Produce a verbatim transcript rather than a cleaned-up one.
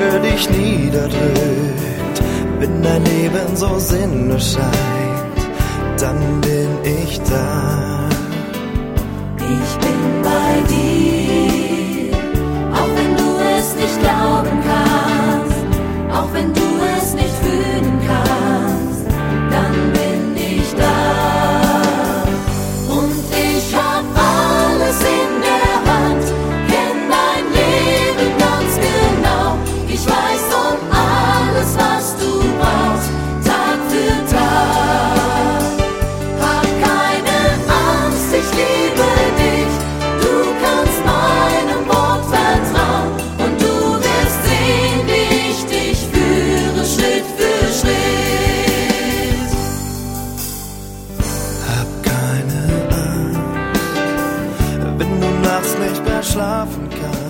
für dich niederdrückt. Wenn dein Leben so sinnlos scheint, dann bin ich da. Ich bin bei dir, auch wenn du es nicht glauben kannst, auch wenn du es nicht fühlen kannst, dann bin ich da. Und ich hab alles in der Hand, kenn dein Leben ganz genau. Ich weiß um alles, was du brauchst, Tag für Tag. Hab keine Angst, ich liebe dich, du kannst meinem Wort vertrauen und du wirst sehen, wie ich dich führe, Schritt für Schritt. Hab keine Angst, wenn du nachts nicht mehr schlafen kannst.